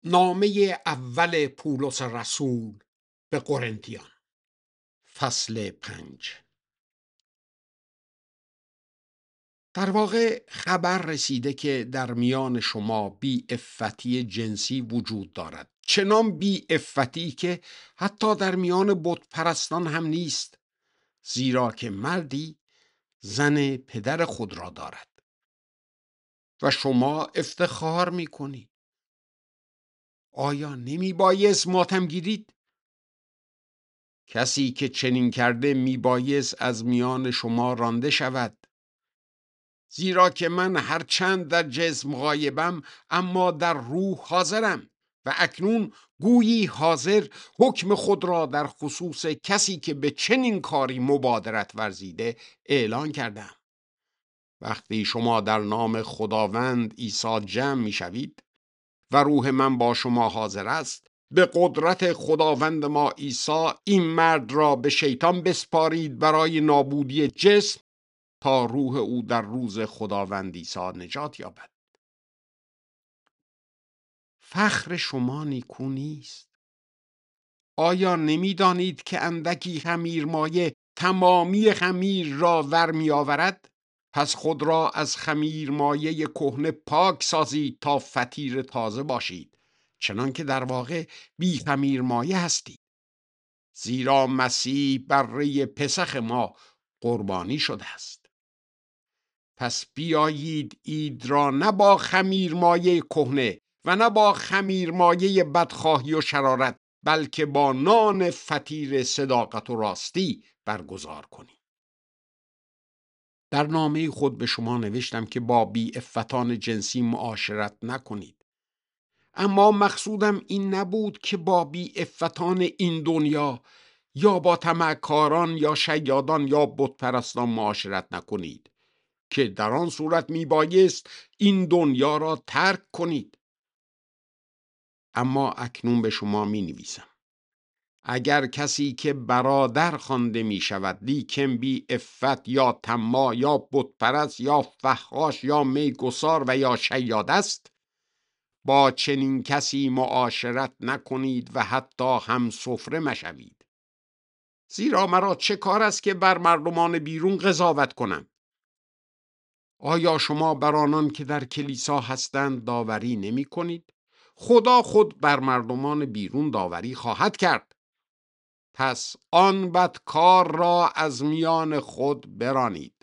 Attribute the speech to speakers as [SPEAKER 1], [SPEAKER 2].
[SPEAKER 1] نامه اول پولس رسول به قرنتیان، فصل 5. در واقع خبر رسیده که در میان شما بی عفتی جنسی وجود دارد، چنان بی عفتی که حتی در میان بت پرستان هم نیست، زیرا که مردی زن پدر خود را دارد و شما افتخار می کنید. آیا نمی بایست ماتم گیرید؟ کسی که چنین کرده می بایست از میان شما رانده شود. زیرا که من هرچند در جسم غایبم اما در روح حاضرم و اکنون گویی حاضر حکم خود را در خصوص کسی که به چنین کاری مبادرت ورزیده اعلان کردم. وقتی شما در نام خداوند عیسی جمع می شوید و روح من با شما حاضر است، به قدرت خداوند ما عیسی این مرد را به شیطان بسپارید برای نابودی جسم تا روح او در روز خداوند عیسی نجات یابد. فخر شما نیکو نیست. آیا نمی‌دانید که اندکی خمیرمایه تمامی خمیر را ور می آورد؟ پس خود را از خمیرمایه کهنه پاک سازید تا فطیر تازه باشید، چنان که در واقع بی خمیرمایه هستید. زیرا مسیح بره پسخ ما قربانی شده است. پس بیایید عید را نه با خمیرمایه کهنه و نه با خمیرمایه بدخواهی و شرارت، بلکه با نان فطیر صداقت و راستی برگزار کنیم. در نامه خود به شما نوشتم که با بی عفتان جنسی معاشرت نکنید. اما مقصودم این نبود که با بی عفتان این دنیا یا با طمعکاران یا شیادان یا بت پرستان معاشرت نکنید، که در آن صورت می بایست این دنیا را ترک کنید. اما اکنون به شما می نویسم: اگر کسی که برادر خوانده می شود لیکن بی عفت یا طماع یا بت پرست یا فحاش یا میگسار و یا شیاد است، با چنین کسی معاشرت نکنید و حتی هم سفره مشوید. زیرا مرا چه کار است که بر مردمان بیرون قضاوت کنم؟ آیا شما بر آنان که در کلیسا هستند داوری نمی کنید؟ خدا خود بر مردمان بیرون داوری خواهد کرد. پس آن بدکار را از میان خود برانید.